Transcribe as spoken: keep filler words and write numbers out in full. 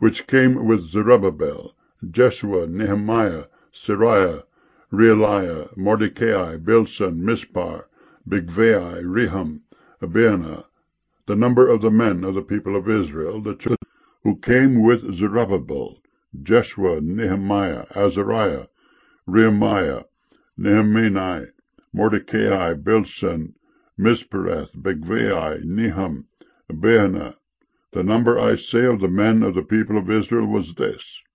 which came with Zerubbabel, Jeshua, Nehemiah, Seraiah, Realiah, Mordecai, Bilsan, Mispar, Bigvai, Rehum, Abinah, the number of the men of the people of Israel, the children who came with Zerubbabel, Jeshua, Nehemiah, Azariah, Rehemiah, Nehemiah, Mordecai, Bilsan, Mispereth, Bigvai, Nehum, Abinah. The number, I say, of the men of the people of Israel was this: